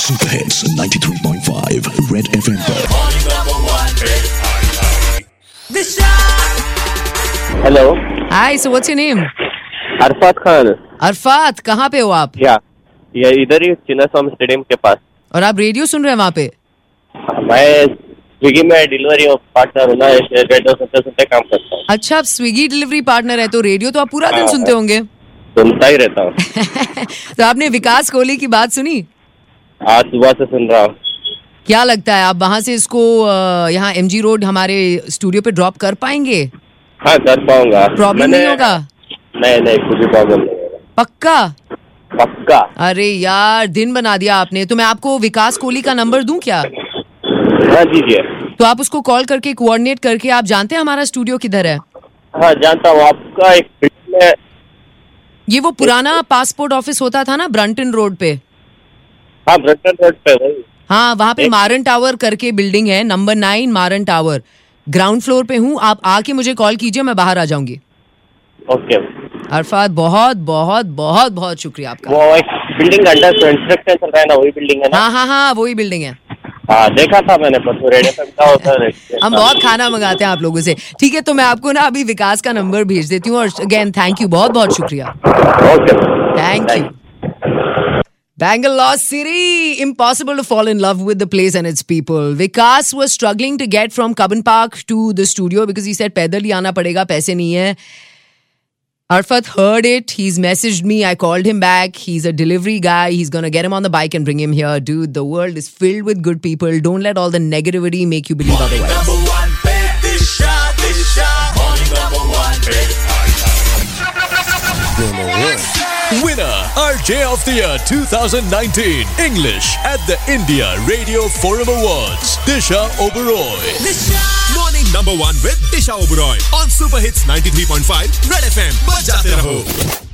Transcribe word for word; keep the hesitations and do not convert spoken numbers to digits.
Super hits ninety-three point five red FM पर। Hello. Hi, so what's your name? Arfat Khan. Arfat, कहाँ पे हो आप? या ये इधर ही चिन्नास्वामी स्टेडियम के पास। और आप रेडियो सुन रहे हैं वहाँ पे? मैं स्विगी में डिलीवरी पार्टनर हूँ ना, रेडियो सुनते सुनते काम करता हूँ। अच्छा, आप स्विगी डिलीवरी पार्टनर है तो रेडियो तो आप पूरा दिन सुनते होंगे? सुनता ही रहता हूँ। तो आपने विकास कोहली की बात सुनी? आज सुबह से सुन रहा हूँ। क्या लगता है आप वहाँ से इसको यहाँ एमजी रोड हमारे स्टूडियो पे ड्रॉप कर पाएंगे? हाँ, कर पाऊंगा। प्रॉब्लम नहीं होगा? नहीं नहीं, कुछ भी प्रॉब्लम नहीं होगा। पक्का? पक्का। अरे यार, दिन बना दिया आपने। तो मैं आपको विकास कोहली का नंबर दूं क्या? हाँ, दीजिए। तो आप उसको कॉल करके कोऑर्डिनेट करके, आप जानते हैं हमारा स्टूडियो किधर है? हाँ, जानता हूँ। आपका एक में... ये वो पुराना पासपोर्ट ऑफिस होता था ना, ब्रंटन रोड पे। हाँ, ब्रंटन रोड पे वही। हाँ, वहाँ पे मारन टावर करके बिल्डिंग है, number nine Maran tower. Ground floor पे हूँ, आप आके मुझे कॉल कीजिए, मैं बाहर आ जाऊंगी। ओके अरफात, बहुत बहुत बहुत बहुत शुक्रिया आपका। वो एक बिल्डिंग अंडर कंस्ट्रक्शन चल रहा है ना, वही बिल्डिंग है ना? हाँ हाँ हाँ, वही बिल्डिंग है। हाँ, देखा था मैंने परसों रेडियो पे क्या होता है। हम बहुत खाना मंगाते हैं आप लोगों से। ठीक है, तो मैं आपको ना अभी विकास का नंबर भेज देती हूँ। और अगेन थैंक यू, बहुत बहुत शुक्रिया। Okay, thank you. Bangalore City, impossible to fall in love with the place and its people. Vikas was struggling to get from Cubbon Park to the studio because he said पैदल ही आना पड़ेगा, पैसे नहीं है. Arfat heard it. He's messaged me. I called him back. He's a delivery guy. He's going to get him on the bike and bring him here. Dude, the world is filled with good people. Don't let all the negativity make you believe otherwise. Number one, Disha, Disha. Morning number one, Winner, R J of the Year twenty nineteen, English at the India Radio Forum Awards, Disha Oberoi. Disha. Morning number one with Disha Oberoi on Super Hits ninety-three point five Red F M. बजाते रहो।